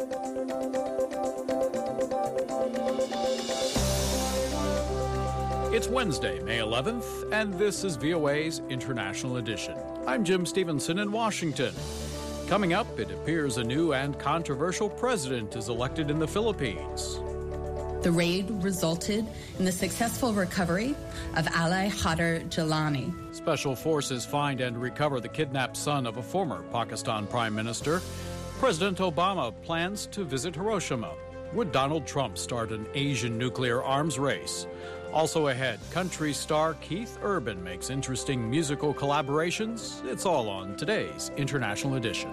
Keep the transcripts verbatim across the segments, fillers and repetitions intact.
It's Wednesday, May eleventh, and this is V O A's International Edition. I'm Jim Stevenson in Washington. Coming up, it appears a new and controversial president is elected in the Philippines. The raid resulted in the successful recovery of Ali Khadr Jilani. Special forces find and recover the kidnapped son of a former Pakistan prime minister. President Obama plans to visit Hiroshima. Would Donald Trump start an Asian nuclear arms race? Also ahead, country star Keith Urban makes interesting musical collaborations. It's all on today's International Edition.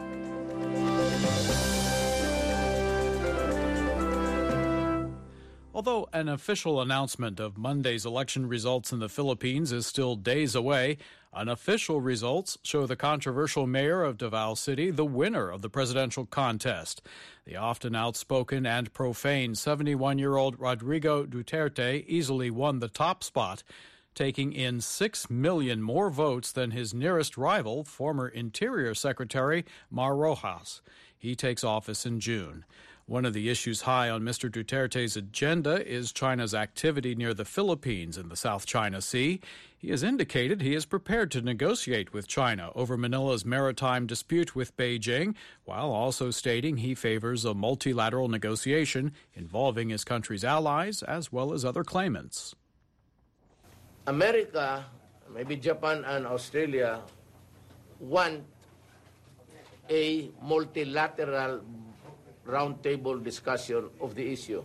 Although an official announcement of Monday's election results in the Philippines is still days away, unofficial results show the controversial mayor of Davao City the winner of the presidential contest. The often outspoken and profane seventy-one-year-old Rodrigo Duterte easily won the top spot, taking in six million more votes than his nearest rival, former Interior Secretary Mar Rojas. He takes office in June. One of the issues high on Mister Duterte's agenda is China's activity near the Philippines in the South China Sea. He has indicated he is prepared to negotiate with China over Manila's maritime dispute with Beijing, while also stating he favors a multilateral negotiation involving his country's allies as well as other claimants. America, maybe Japan and Australia, want a multilateral roundtable discussion of the issue,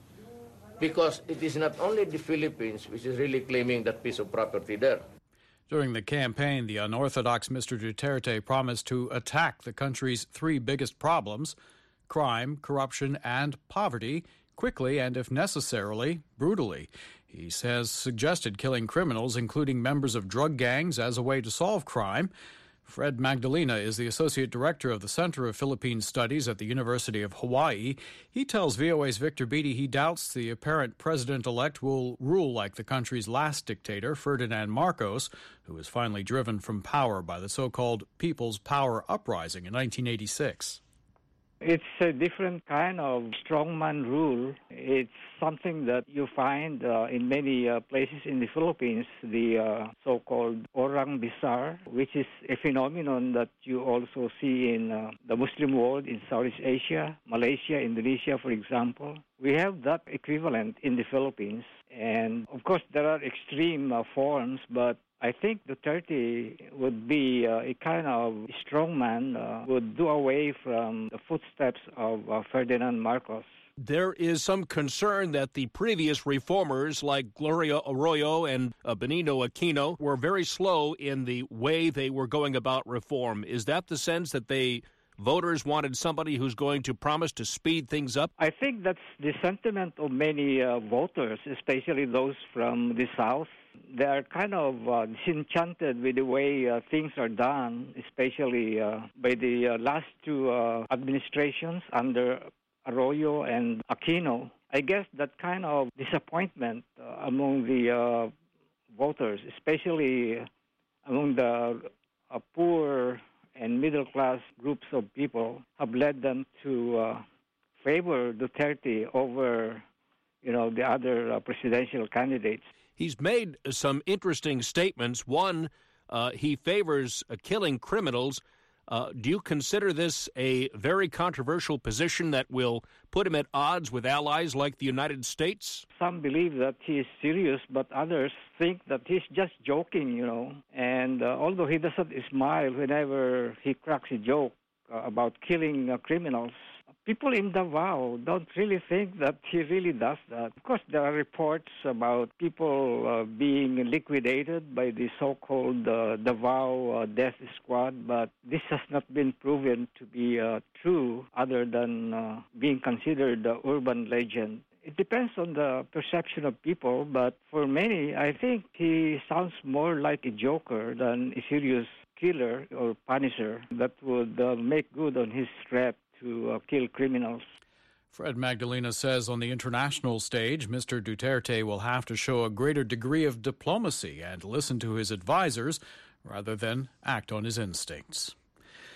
because it is not only the Philippines which is really claiming that piece of property there. During the campaign, the unorthodox Mister Duterte promised to attack the country's three biggest problems, crime, corruption, and poverty, quickly and, if necessarily, brutally. He has suggested killing criminals, including members of drug gangs, as a way to solve crime. Fred Magdalena is the Associate Director of the Center of Philippine Studies at the University of Hawaii. He tells V O A's Victor Beatty he doubts the apparent president-elect will rule like the country's last dictator, Ferdinand Marcos, who was finally driven from power by the so-called People's Power Uprising in nineteen eighty-six. It's a different kind of strongman rule. It's something that you find uh, in many uh, places in the Philippines, the uh, so-called Orang Bisar, which is a phenomenon that you also see in uh, the Muslim world, in Southeast Asia, Malaysia, Indonesia, for example. We have that equivalent in the Philippines. And, of course, there are extreme uh, forms, but I think Duterte would be uh, a kind of strongman, uh, would do away from the footsteps of uh, Ferdinand Marcos. There is some concern that the previous reformers like Gloria Arroyo and uh, Benigno Aquino were very slow in the way they were going about reform. Is that the sense that they voters wanted somebody who's going to promise to speed things up? I think that's the sentiment of many uh, voters, especially those from the South. They are kind of uh, disenchanted with the way uh, things are done, especially uh, by the uh, last two uh, administrations under Arroyo and Aquino. I guess that kind of disappointment uh, among the uh, voters, especially among the uh, poor and middle-class groups of people, have led them to uh, favor Duterte over, you know, the other uh, presidential candidates. He's made some interesting statements. One, uh, he favors uh, killing criminals. Uh, do you consider this a very controversial position that will put him at odds with allies like the United States? Some believe that he is serious, but others think that he's just joking, you know. And uh, although he doesn't smile whenever he cracks a joke uh, about killing uh, criminals, people in Davao don't really think that he really does that. Of course, there are reports about people uh, being liquidated by the so-called uh, Davao uh, Death Squad, but this has not been proven to be uh, true other than uh, being considered an urban legend. It depends on the perception of people, but for many, I think he sounds more like a joker than a serious killer or punisher that would uh, make good on his threat to uh, kill criminals. Fred Magdalena says on the international stage, Mister Duterte will have to show a greater degree of diplomacy and listen to his advisors rather than act on his instincts.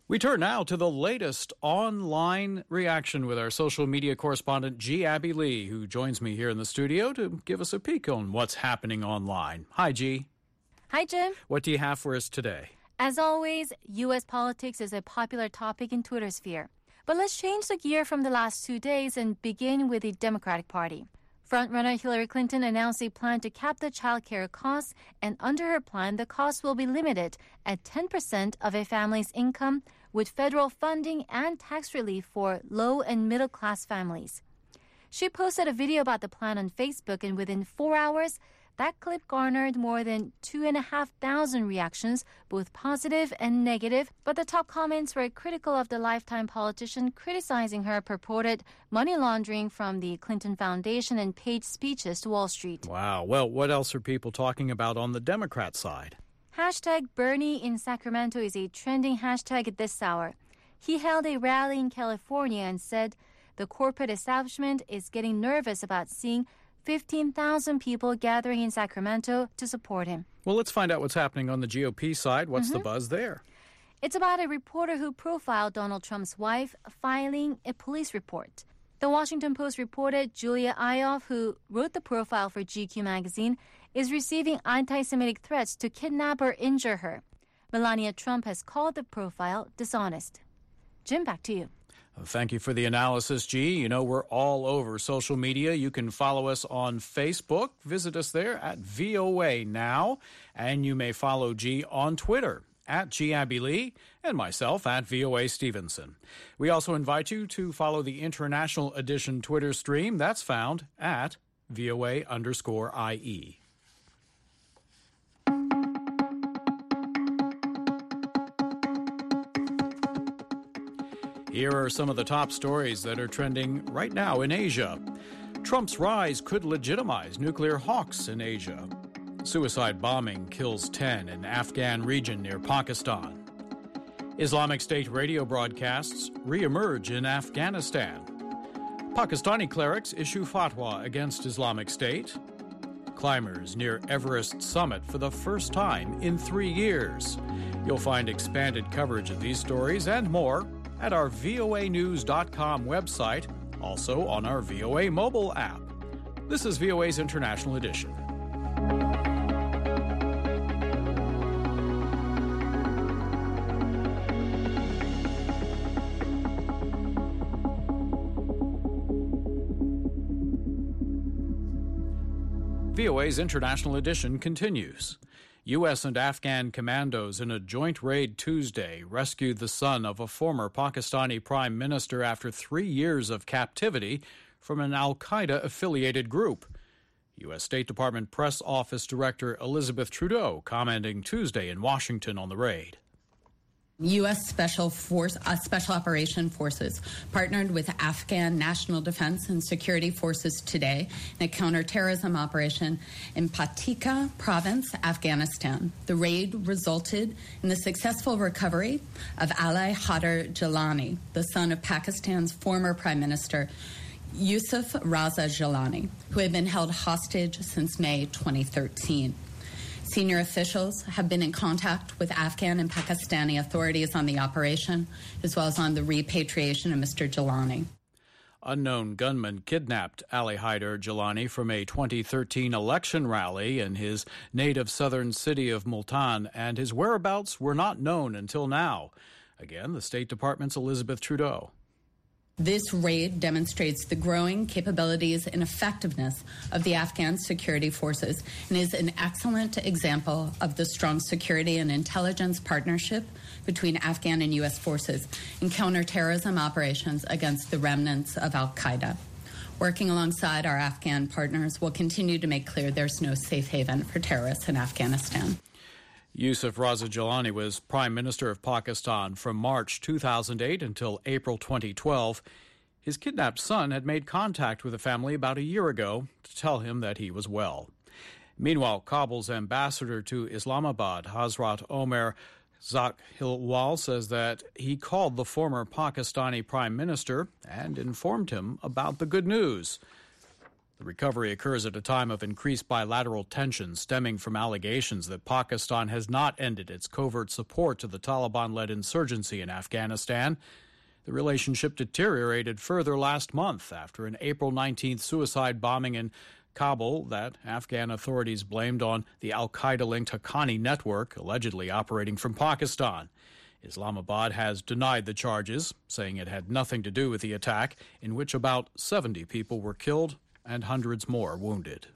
We turn now to the latest online reaction with our social media correspondent, G. Abby Lee, who joins me here in the studio to give us a peek on what's happening online. Hi, G. Hi, Jim. What do you have for us today? As always, U S politics is a popular topic in Twitter sphere. But let's change the gear from the last two days and begin with the Democratic Party. Frontrunner Hillary Clinton announced a plan to cap the child care costs, and under her plan, the cost will be limited at ten percent of a family's income, with federal funding and tax relief for low and middle class families. She posted a video about the plan on Facebook, and within four hours, that clip garnered more than two and a half thousand reactions, both positive and negative, but the top comments were critical of the lifetime politician, criticizing her purported money laundering from the Clinton Foundation and paid speeches to Wall Street. Wow. Well, what else are people talking about on the Democrat side? Hashtag Bernie in Sacramento is a trending hashtag at this hour. He held a rally in California and said the corporate establishment is getting nervous about seeing fifteen thousand people gathering in Sacramento to support him. Well, let's find out what's happening on the G O P side. What's mm-hmm. the buzz there? It's about a reporter who profiled Donald Trump's wife filing a police report. The Washington Post reported Julia Ioffe, who wrote the profile for G Q magazine, is receiving anti-Semitic threats to kidnap or injure her. Melania Trump has called the profile dishonest. Jim, back to you. Thank you for the analysis, G. You know, we're all over social media. You can follow us on Facebook. Visit us there at V O A Now. And you may follow G on Twitter at G. Abby Lee and myself at V O A Stevenson. We also invite you to follow the International Edition Twitter stream. That's found at V O A underscore I E. Here are some of the top stories that are trending right now in Asia. Trump's rise could legitimize nuclear hawks in Asia. Suicide bombing kills ten in Afghan region near Pakistan. Islamic State radio broadcasts re-emerge in Afghanistan. Pakistani clerics issue fatwa against Islamic State. Climbers near Everest summit for the first time in three years. You'll find expanded coverage of these stories and more at our V O A news dot com website, also on our V O A mobile app. This is V O A's International Edition. V O A's International Edition continues. U S and Afghan commandos in a joint raid Tuesday rescued the son of a former Pakistani prime minister after three years of captivity from an al-Qaeda-affiliated group. U S State Department Press Office Director Elizabeth Trudeau commenting Tuesday in Washington on the raid. U S Special Force, uh, Special Operation Forces partnered with Afghan National Defense and Security Forces today in a counterterrorism operation in Paktika Province, Afghanistan. The raid resulted in the successful recovery of Ali Haider Jalani, the son of Pakistan's former Prime Minister Yusuf Raza Jalani, who had been held hostage since May twenty thirteen. Senior officials have been in contact with Afghan and Pakistani authorities on the operation, as well as on the repatriation of Mister Jalani. Unknown gunmen kidnapped Ali Haider Jalani from a twenty thirteen election rally in his native southern city of Multan, and his whereabouts were not known until now. Again, the State Department's Elizabeth Trudeau. This raid demonstrates the growing capabilities and effectiveness of the Afghan security forces and is an excellent example of the strong security and intelligence partnership between Afghan and U S forces in counterterrorism operations against the remnants of al-Qaeda. Working alongside our Afghan partners, we'll continue to make clear there's no safe haven for terrorists in Afghanistan. Yusuf Raza Jalani was Prime Minister of Pakistan from March two thousand eight until April twenty twelve. His kidnapped son had made contact with the family about a year ago to tell him that he was well. Meanwhile, Kabul's ambassador to Islamabad, Hazrat Omer Zakhilwal, says that he called the former Pakistani Prime Minister and informed him about the good news. The recovery occurs at a time of increased bilateral tensions stemming from allegations that Pakistan has not ended its covert support to the Taliban-led insurgency in Afghanistan. The relationship deteriorated further last month after an April nineteenth suicide bombing in Kabul that Afghan authorities blamed on the al-Qaeda-linked Haqqani network, allegedly operating from Pakistan. Islamabad has denied the charges, saying it had nothing to do with the attack, in which about seventy people were killed and hundreds more wounded.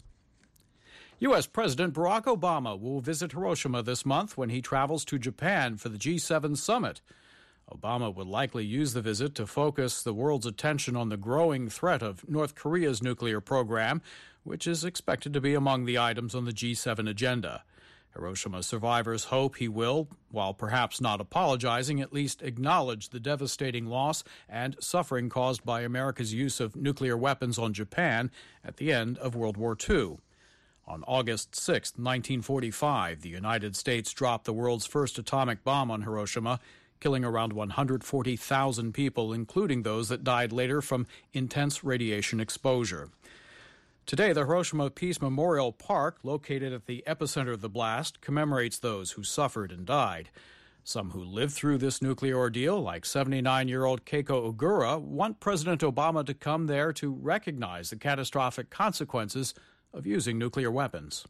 U S. President Barack Obama will visit Hiroshima this month when he travels to Japan for the G seven summit. Obama would likely use the visit to focus the world's attention on the growing threat of North Korea's nuclear program, which is expected to be among the items on the G seven agenda. Hiroshima survivors hope he will, while perhaps not apologizing, at least acknowledge the devastating loss and suffering caused by America's use of nuclear weapons on Japan at the end of World War Two. On August sixth, nineteen forty-five, the United States dropped the world's first atomic bomb on Hiroshima, killing around one hundred forty thousand people, including those that died later from intense radiation exposure. Today, the Hiroshima Peace Memorial Park, located at the epicenter of the blast, commemorates those who suffered and died. Some who lived through this nuclear ordeal, like seventy-nine-year-old Keiko Ogura, want President Obama to come there to recognize the catastrophic consequences of using nuclear weapons.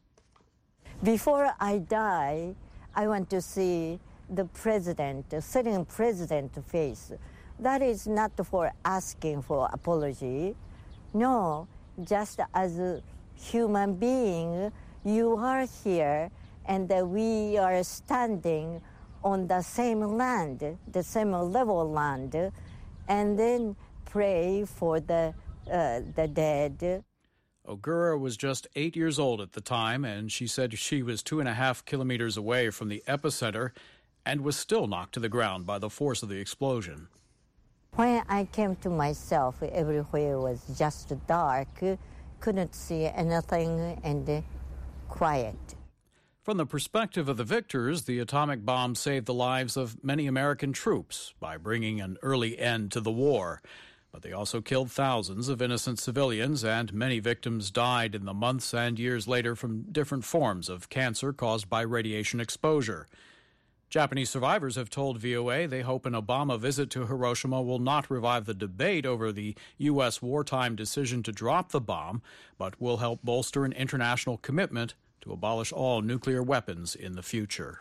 Before I die, I want to see the president, the sitting president face. That is not for asking for apology. No. Just as a human being, you are here and we are standing on the same land, the same level land, and then pray for the, uh, the dead. Ogura was just eight years old at the time, and she said she was two and a half kilometers away from the epicenter and was still knocked to the ground by the force of the explosion. When I came to myself, everywhere was just dark, couldn't see anything, and quiet. From the perspective of the victors, the atomic bomb saved the lives of many American troops by bringing an early end to the war. But they also killed thousands of innocent civilians, and many victims died in the months and years later from different forms of cancer caused by radiation exposure. Japanese survivors have told V O A they hope an Obama visit to Hiroshima will not revive the debate over the U S wartime decision to drop the bomb, but will help bolster an international commitment to abolish all nuclear weapons in the future.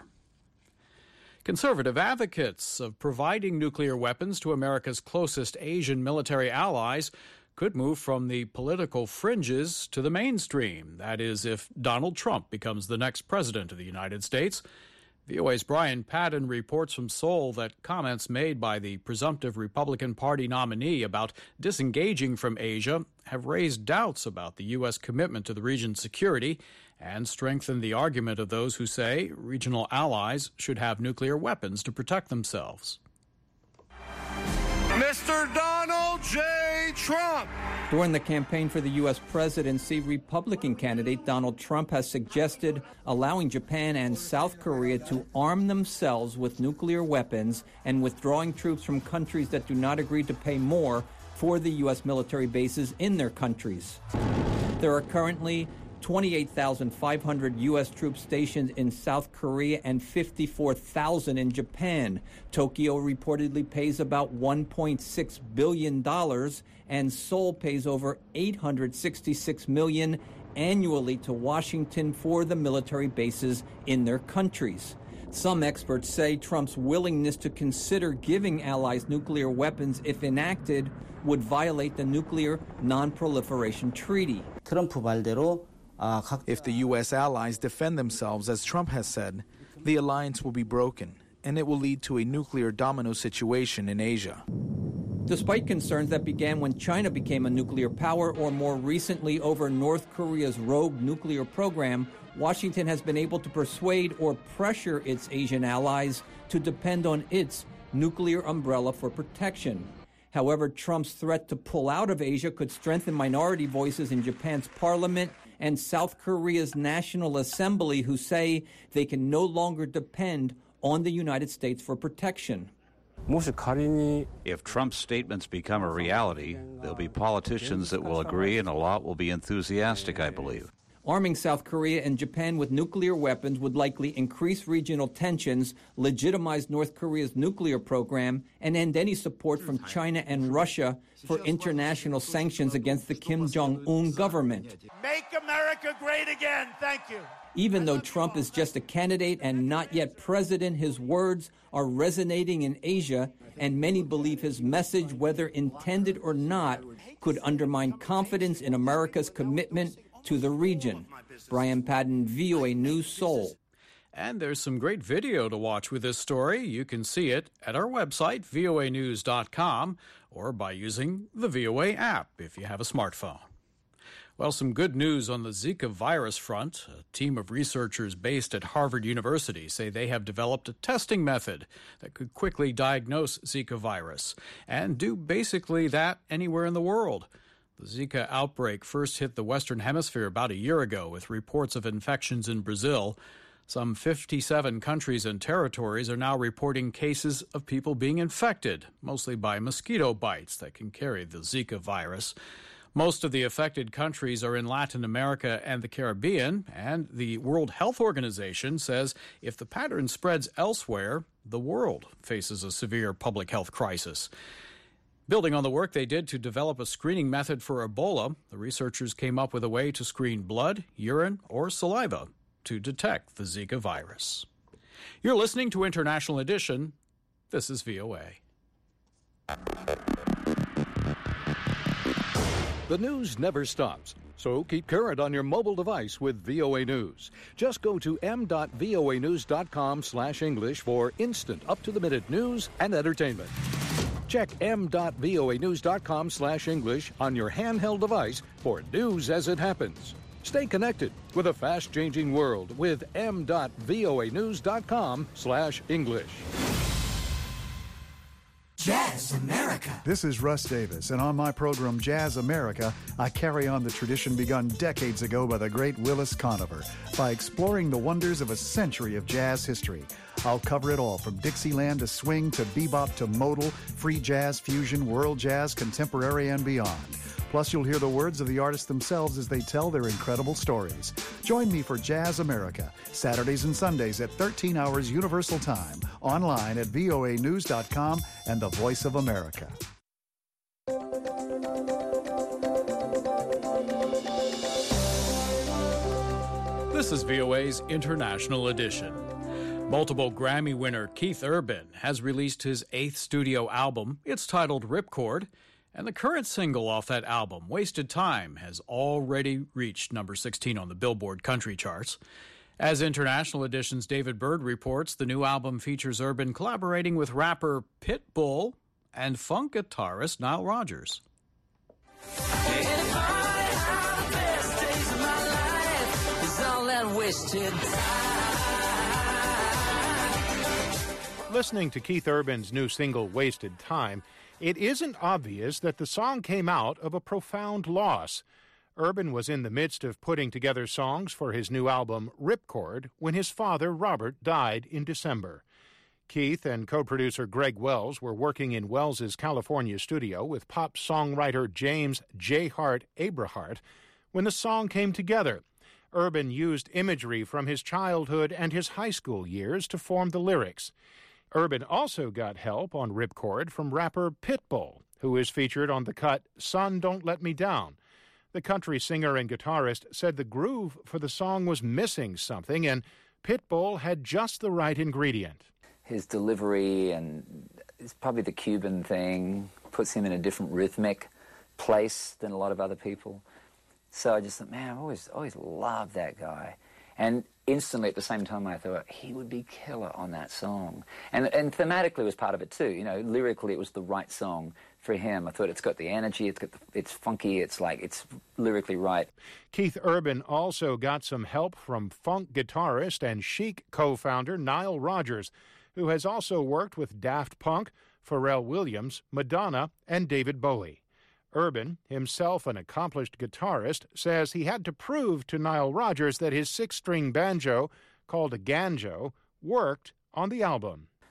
Conservative advocates of providing nuclear weapons to America's closest Asian military allies could move from the political fringes to the mainstream. That is, if Donald Trump becomes the next president of the United States. V O A's Brian Padden reports from Seoul that comments made by the presumptive Republican Party nominee about disengaging from Asia have raised doubts about the U S commitment to the region's security and strengthened the argument of those who say regional allies should have nuclear weapons to protect themselves. Mister Donald J. Trump. During the campaign for the U S presidency, Republican candidate Donald Trump has suggested allowing Japan and South Korea to arm themselves with nuclear weapons and withdrawing troops from countries that do not agree to pay more for the U S military bases in their countries. There are currently twenty-eight thousand five hundred U S troops stationed in South Korea and fifty-four thousand in Japan. Tokyo reportedly pays about one point six billion dollars, and Seoul pays over eight hundred sixty-six million dollars annually to Washington for the military bases in their countries. Some experts say Trump's willingness to consider giving allies nuclear weapons, if enacted, would violate the Nuclear Non-Proliferation Treaty. 트럼프 말대로 If the U S allies defend themselves, as Trump has said, the alliance will be broken, and it will lead to a nuclear domino situation in Asia. Despite concerns that began when China became a nuclear power, or more recently over North Korea's rogue nuclear program, Washington has been able to persuade or pressure its Asian allies to depend on its nuclear umbrella for protection. However, Trump's threat to pull out of Asia could strengthen minority voices in Japan's parliament and South Korea's National Assembly, who say they can no longer depend on the United States for protection. If Trump's statements become a reality, there'll be politicians that will agree and a lot will be enthusiastic, I believe. Arming South Korea and Japan with nuclear weapons would likely increase regional tensions, legitimize North Korea's nuclear program, and end any support from China and Russia for international sanctions against the Kim Jong-un government. Make America great again. Thank you. Even though Trump is just a candidate and not yet president, his words are resonating in Asia, and many believe his message, whether intended or not, could undermine confidence in America's commitment to the region. Brian Padden, V O A News, Seoul. And there's some great video to watch with this story. You can see it at our website, V O A news dot com, or by using the V O A app if you have a smartphone. Well, some good news on the Zika virus front. A team of researchers based at Harvard University say they have developed a testing method that could quickly diagnose Zika virus and do basically that anywhere in the world. The Zika outbreak first hit the Western Hemisphere about a year ago with reports of infections in Brazil. Some fifty-seven countries and territories are now reporting cases of people being infected, mostly by mosquito bites that can carry the Zika virus. Most of the affected countries are in Latin America and the Caribbean, and the World Health Organization says if the pattern spreads elsewhere, the world faces a severe public health crisis. Building on the work they did to develop a screening method for Ebola, the researchers came up with a way to screen blood, urine, or saliva to detect the Zika virus. You're listening to International Edition. This is V O A. The news never stops, so keep current on your mobile device with V O A News. Just go to m dot voa news dot com slash English for instant, up-to-the-minute news and entertainment. Check m dot voa news dot com slash English on your handheld device for news as it happens. Stay connected with a fast-changing world with m dot voa news dot com slash English. Jazz America. This is Russ Davis, and on my program Jazz America, I carry on the tradition begun decades ago by the great Willis Conover by exploring the wonders of a century of jazz history. I'll cover it all, from Dixieland to swing to bebop to modal, free jazz, fusion, world jazz, contemporary, and beyond. Plus, you'll hear the words of the artists themselves as they tell their incredible stories. Join me for Jazz America, Saturdays and Sundays at thirteen hours Universal Time, online at voa news dot com and the Voice of America. This is V O A's International Edition. Multiple Grammy winner Keith Urban has released his eighth studio album. It's titled Ripcord. And the current single off that album, Wasted Time, has already reached number sixteen on the Billboard country charts. As International Edition's David Bird reports, the new album features Urban collaborating with rapper Pitbull and funk guitarist Nile Rodgers. Listening to Keith Urban's new single, Wasted Time, it isn't obvious that the song came out of a profound loss. Urban was in the midst of putting together songs for his new album, Ripcord, when his father, Robert, died in December. Keith and co-producer Greg Wells were working in Wells's California studio with pop songwriter James J. Hart Abrahart when the song came together. Urban used imagery from his childhood and his high school years to form the lyrics. Urban also got help on Ripcord from rapper Pitbull, who is featured on the cut Son, Don't Let Me Down. The country singer and guitarist said the groove for the song was missing something, and Pitbull had just the right ingredient. His delivery, and it's probably the Cuban thing, puts him in a different rhythmic place than a lot of other people. So I just thought, man, I've always, always loved that guy. And instantly at the same time I thought he would be killer on that song. And and thematically was part of it too. You know, lyrically it was the right song for him. I thought it's got the energy, it's got the, it's funky, it's like, it's lyrically right. Keith Urban also got some help from funk guitarist and Chic co-founder Nile Rodgers, who has also worked with Daft Punk, Pharrell Williams, Madonna, and David Bowie. Urban, himself an accomplished guitarist, says he had to prove to Nile Rodgers that his six-string banjo, called a ganjo, worked on the album.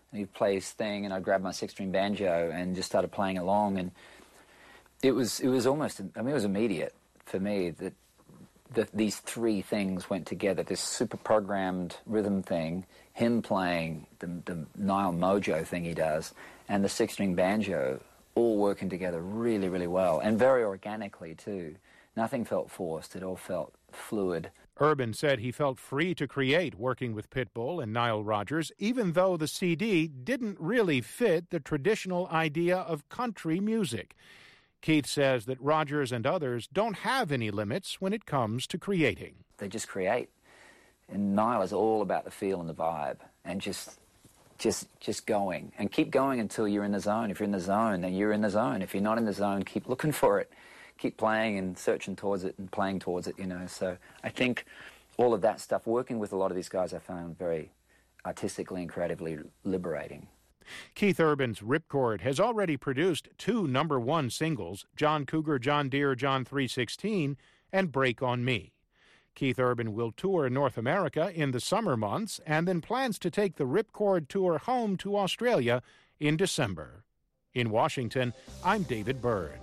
and he'd play his thing, and I'd grab my six-string banjo and just started playing along, and it was it was almost, I mean, it was immediate for me that that these three things went together, this super programmed rhythm thing, him playing the, the Nile Mojo thing he does, and the six-string banjo, all working together really, really well, and very organically, too. Nothing felt forced. It all felt fluid. Urban said he felt free to create working with Pitbull and Nile Rodgers, even though the C D didn't really fit the traditional idea of country music. Keith says that Rodgers and others don't have any limits when it comes to creating. They just create. And Nile is all about the feel and the vibe, and just just just going. And keep going until you're in the zone. If you're in the zone, then you're in the zone. If you're not in the zone, keep looking for it. Keep playing and searching towards it and playing towards it, you know. So I think all of that stuff, working with a lot of these guys, I found very artistically and creatively liberating. Keith Urban's Ripcord has already produced two number one singles, John Cougar, John Deere, John three sixteen, and Break on Me. Keith Urban will tour North America in the summer months and then plans to take the Ripcord tour home to Australia in December. In Washington, I'm David Byrd.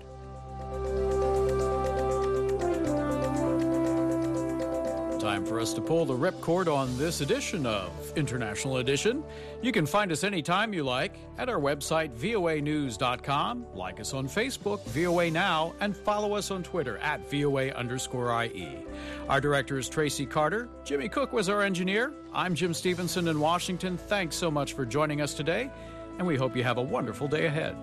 Time for us to pull the ripcord on this edition of International Edition. You can find us anytime you like at our website, V O A news dot com. Like us on Facebook, V O A Now, and follow us on Twitter at V O A underscore I E. Our director is Tracy Carter. Jimmy Cook was our engineer. I'm Jim Stevenson in Washington. Thanks so much for joining us today, and we hope you have a wonderful day ahead.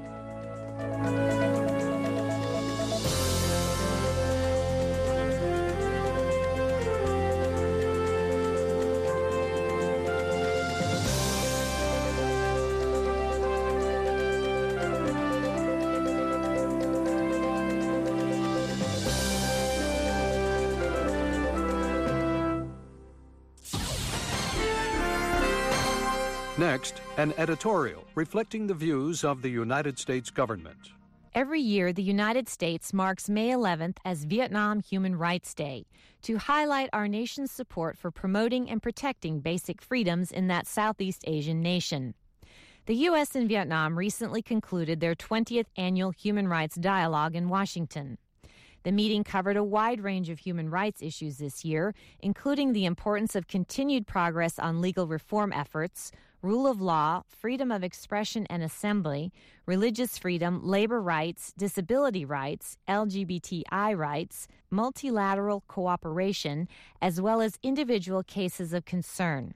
Next, an editorial reflecting the views of the United States government. Every year, the United States marks May eleventh as Vietnam Human Rights Day to highlight our nation's support for promoting and protecting basic freedoms in that Southeast Asian nation. The U S and Vietnam recently concluded their twentieth annual Human Rights Dialogue in Washington. The meeting covered a wide range of human rights issues this year, including the importance of continued progress on legal reform efforts, rule of law, freedom of expression and assembly, religious freedom, labor rights, disability rights, L G B T I rights, multilateral cooperation, as well as individual cases of concern.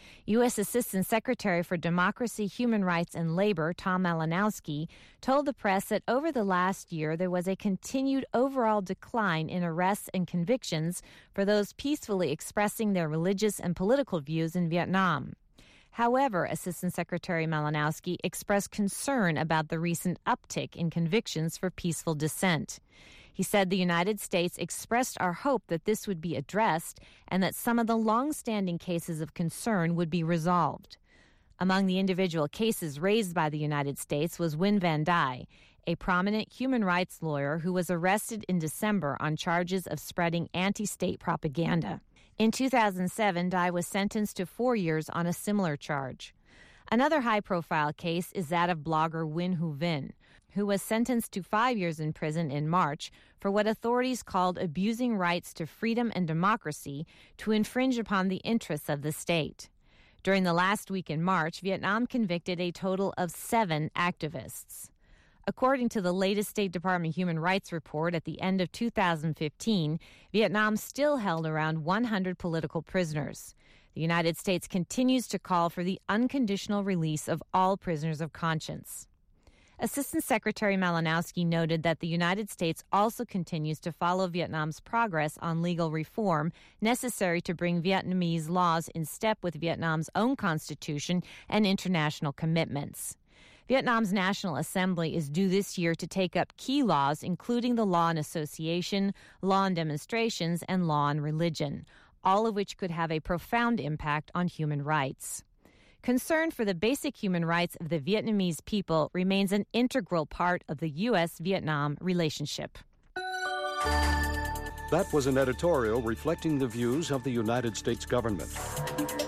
U S Assistant Secretary for Democracy, Human Rights, and Labor, Tom Malinowski, told the press that over the last year there was a continued overall decline in arrests and convictions for those peacefully expressing their religious and political views in Vietnam. However, Assistant Secretary Malinowski expressed concern about the recent uptick in convictions for peaceful dissent. He said the United States expressed our hope that this would be addressed and that some of the long-standing cases of concern would be resolved. Among the individual cases raised by the United States was Nguyen Van Dai, a prominent human rights lawyer who was arrested in December on charges of spreading anti-state propaganda. In two thousand seven, Dai was sentenced to four years on a similar charge. Another high-profile case is that of blogger Nguyen Thu Vinh, who was sentenced to five years in prison in March for what authorities called abusing rights to freedom and democracy to infringe upon the interests of the state. During the last week in March, Vietnam convicted a total of seven activists. According to the latest State Department Human Rights Report at the end of two thousand fifteen, Vietnam still held around one hundred political prisoners. The United States continues to call for the unconditional release of all prisoners of conscience. Assistant Secretary Malinowski noted that the United States also continues to follow Vietnam's progress on legal reform necessary to bring Vietnamese laws in step with Vietnam's own constitution and international commitments. Vietnam's National Assembly is due this year to take up key laws, including the law on association, law on demonstrations, and law on religion, all of which could have a profound impact on human rights. Concern for the basic human rights of the Vietnamese people remains an integral part of the U S Vietnam relationship. That was an editorial reflecting the views of the United States government.